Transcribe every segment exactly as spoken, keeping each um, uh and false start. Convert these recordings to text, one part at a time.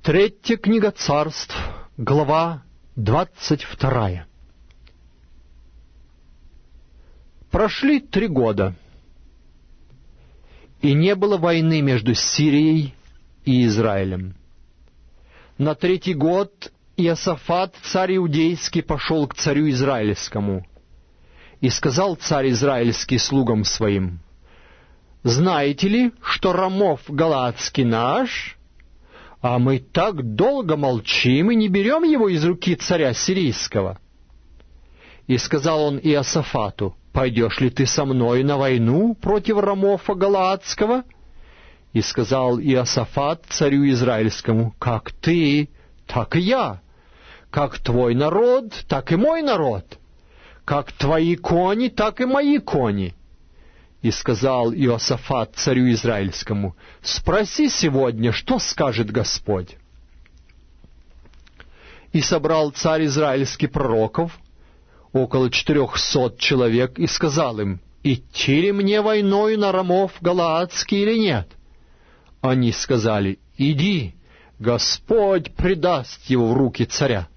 Третья книга Царств, глава двадцать вторая. Прошли три года, и не было войны между Сирией и Израилем. На третий год Иосафат, царь иудейский, пошел к царю израильскому, и сказал царь израильский слугам своим: «Знаете ли, что Рамов галаадский наш? А мы так долго молчим и не берем его из руки царя сирийского». И сказал он Иосафату: «Пойдешь ли ты со мной на войну против Рамофа галаадского?» И сказал Иосафат царю израильскому: «Как ты, так и я, как твой народ, так и мой народ, как твои кони, так и мои кони». И сказал Иосафат царю израильскому: «Спроси сегодня, что скажет Господь». И собрал царь израильский пророков, около четырехсот человек, и сказал им: «Идти ли мне войною на Рамов галаадский или нет?» Они сказали: «Иди, Господь предаст его в руки царя».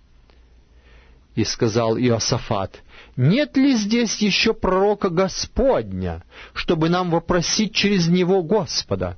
И сказал Иосафат: «Нет ли здесь еще пророка Господня, чтобы нам вопросить через него Господа?»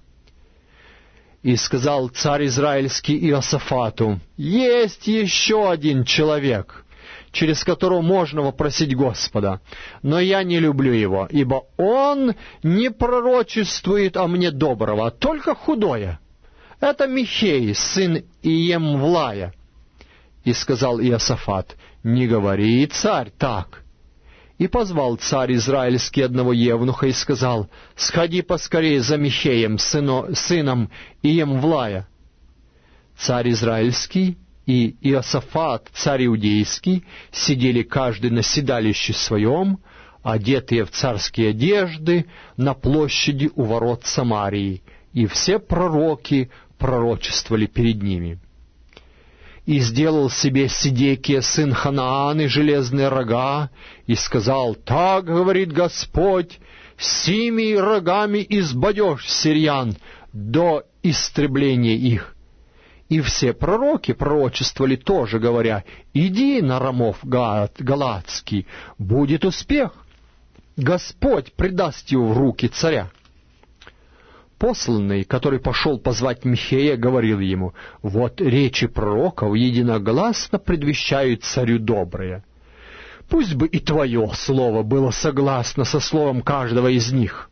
И сказал царь израильский Иосафату: «Есть еще один человек, через которого можно вопросить Господа, но я не люблю его, ибо он не пророчествует о мне доброго, а только худое. Это Михей, сын Иемвлая». И сказал Иосафат: «Не говори, царь, так». И позвал царь израильский одного евнуха и сказал: «Сходи поскорее за Михеем, сыно, сыном Иемвлая». Царь израильский и Иосафат, царь иудейский, сидели каждый на седалище своем, одетые в царские одежды, на площади у ворот Самарии, и все пророки пророчествовали перед ними. И сделал себе Сидекия, сын Ханааны, железные рога, и сказал: «Так говорит Господь, сими рогами избадешь сириян до истребления их». И все пророки пророчествовали тоже, говоря: «Иди на Рамов галаадский, будет успех, Господь предаст его в руки царя». Посланный, который пошел позвать Михея, говорил ему: «Вот речи пророков единогласно предвещают царю доброе. Пусть бы и твое слово было согласно со словом каждого из них.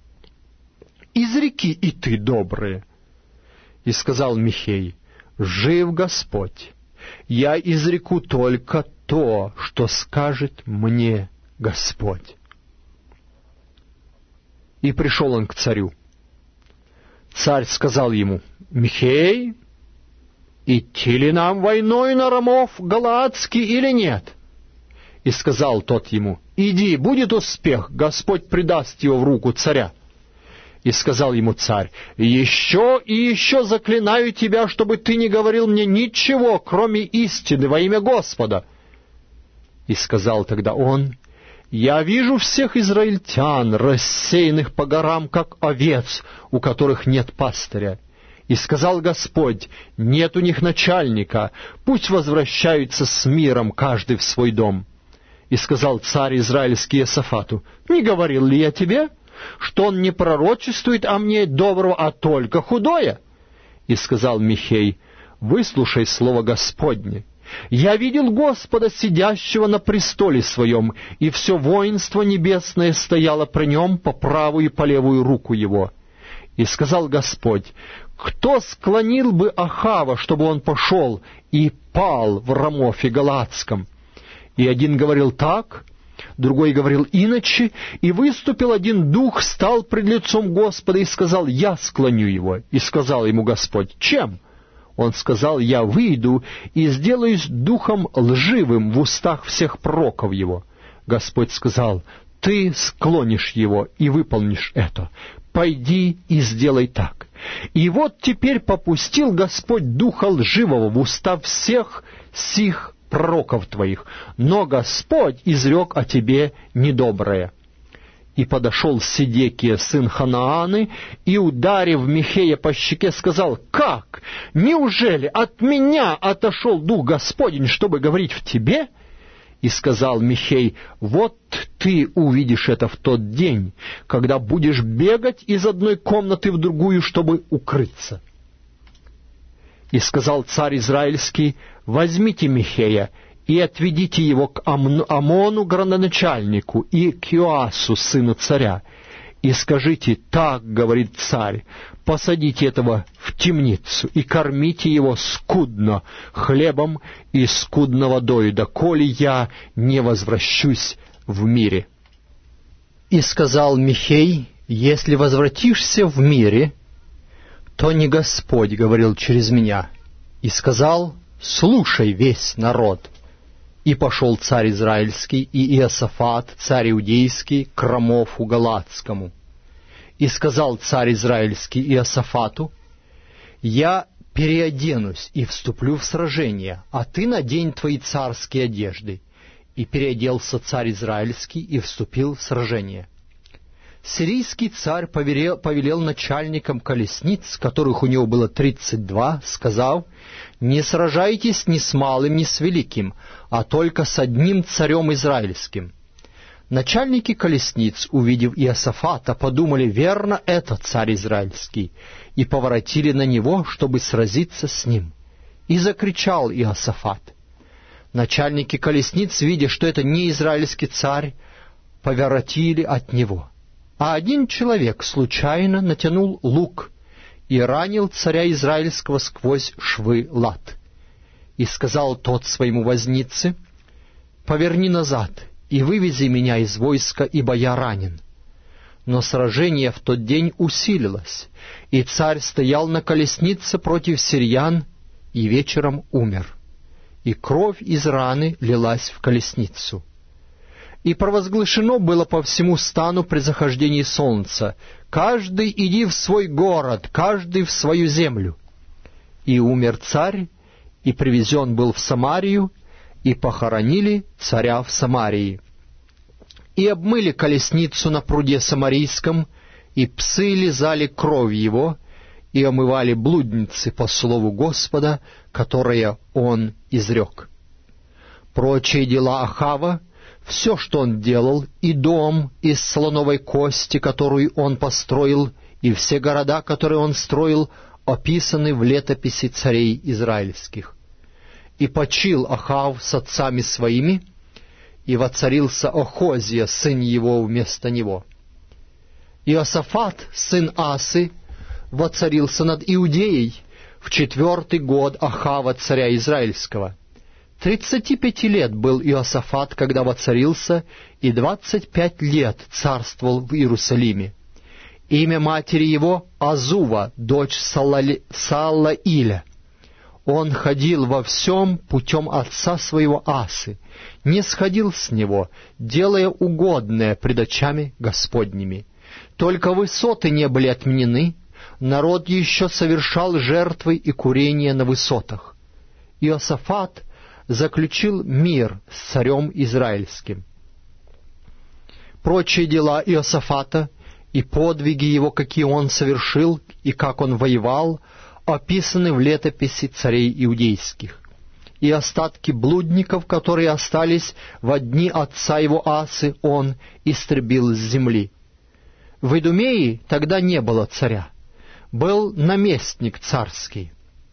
Изреки и ты доброе». И сказал Михей: «Жив Господь, я изреку только то, что скажет мне Господь». И пришел он к царю. Царь сказал ему: «Михей, идти ли нам войной на Рамов галаадский или нет?» И сказал тот ему: «Иди, будет успех, Господь предаст его в руку царя». И сказал ему царь: «Еще и еще заклинаю тебя, чтобы ты не говорил мне ничего, кроме истины, во имя Господа». И сказал тогда он: «Я вижу всех израильтян, рассеянных по горам, как овец, у которых нет пастыря. И сказал Господь: нет у них начальника, пусть возвращаются с миром каждый в свой дом». И сказал царь израильский Иосафату: «Не говорил ли я тебе, что он не пророчествует о мне доброго, а только худое?» И сказал Михей: «Выслушай слово Господне. Я видел Господа, сидящего на престоле своем, и все воинство небесное стояло при нем по правую и по левую руку его. И сказал Господь: кто склонил бы Ахава, чтобы он пошел и пал в Рамофе галаадском?» И один говорил так, другой говорил иначе, и выступил один дух, стал пред лицом Господа и сказал: «Я склоню его». И сказал ему Господь: «Чем?» Он сказал: «Я выйду и сделаюсь духом лживым в устах всех пророков его». Господь сказал: «Ты склонишь его и выполнишь это. Пойди и сделай так». И вот теперь попустил Господь духа лживого в уста всех сих пророков твоих, но Господь изрек о тебе недоброе». И подошел Сидекия, сын Ханааны, и, ударив Михея по щеке, сказал: «Как? неужели от меня отошел Дух Господень, чтобы говорить в тебе? И сказал Михей: вот ты увидишь это в тот день, когда будешь бегать из одной комнаты в другую, чтобы укрыться. И сказал царь Израильский: возьмите Михея и отведите его к Амону, градоначальнику, и к Иоасу, сыну царя, и скажите: так говорит царь, посадите этого в темницу и кормите его скудно хлебом и скудно водою, доколе я не возвращусь в мире. И сказал Михей: если возвратишься в мире, то не Господь говорил через меня. И сказал: слушай весь народ. И пошел царь Израильский и Иосафат, царь Иудейский, к Рамофу Галаадскому. И сказал царь Израильский Иосафату: я переоденусь и вступлю в сражение, а ты надень твои царские одежды. И переоделся царь Израильский и вступил в сражение. Сирийский царь повелел, повелел начальникам колесниц, которых у него было тридцать два, сказав: не сражайтесь ни с малым, ни с великим, а только с одним царем израильским. Начальники колесниц, увидев Иосафата, подумали: верно, это царь израильский, и поворотили на него, чтобы сразиться с ним. И закричал Иосафат. Начальники колесниц, видя, что это не израильский царь, поворотили от него. А один человек случайно натянул лук и ранил царя израильского сквозь швы лат. И сказал тот своему вознице: поверни назад и вывези меня из войска, ибо я ранен. Но сражение в тот день усилилось, и царь стоял на колеснице против сириян, и вечером умер. И кровь из раны лилась в колесницу. И провозглашено было по всему стану при захождении солнца: каждый иди в свой город, каждый в свою землю. И умер царь, и привезен был в Самарию, и похоронили царя в Самарии. И обмыли колесницу на пруде Самарийском, и псы лизали кровь его, и омывали блудницы по слову Господа, которое он изрек. Прочие дела Ахава, все, что он делал, и дом из слоновой кости, которую он построил, и все города, которые он строил, описаны в летописи царей израильских. И почил Ахав с отцами своими, и воцарился Охозия, сын его, вместо него. Иосафат, сын Асы, воцарился над Иудеей в четвертый год Ахава, царя израильского. Тридцати пяти лет был Иосафат, когда воцарился, и двадцать пять лет царствовал в Иерусалиме. Имя матери его — Азува, дочь Салали... Салаиля. Он ходил во всем путем отца своего Асы, не сходил с него, делая угодное пред очами Господними. Только высоты не были отменены, народ еще совершал жертвы и курения на высотах. Иосафат заключил мир с царем израильским. Прочие дела Иосафата и подвиги его, какие он совершил, и как он воевал, описаны в летописи царей иудейских. И остатки блудников, которые остались во дни отца его Асы, он истребил с земли. В Идумее тогда не было царя, был наместник царский.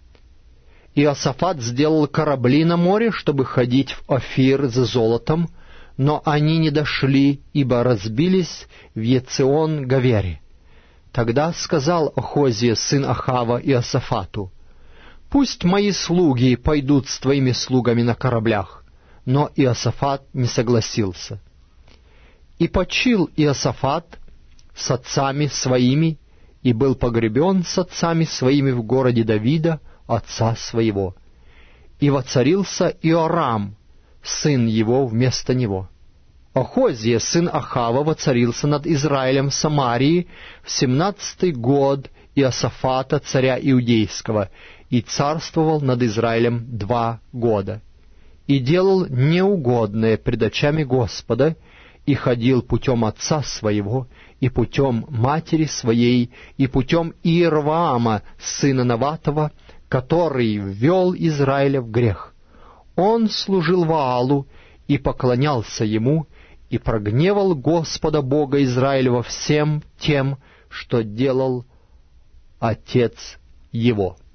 Иосафат сделал корабли на море, чтобы ходить в Офир за золотом, но они не дошли, ибо разбились в Ецеон-Гавере. Тогда сказал Охозия, сын Ахава, Иосафату: «Пусть мои слуги пойдут с твоими слугами на кораблях». Но Иосафат не согласился. И почил Иосафат с отцами своими, и был погребен с отцами своими в городе Давида, отца своего. И воцарился Иорам, сын его, вместо него. Охозия, сын Ахава, воцарился над Израилем в Самарии в семнадцатый год Иосафата, царя Иудейского, и царствовал над Израилем два года. И делал неугодное пред очами Господа, и ходил путем отца своего, и путем матери своей, и путем Иерваама, сына Наватова, который ввел Израиля в грех. Он служил Ваалу и поклонялся ему, и прогневал Господа Бога Израилева всем тем, что делал отец его».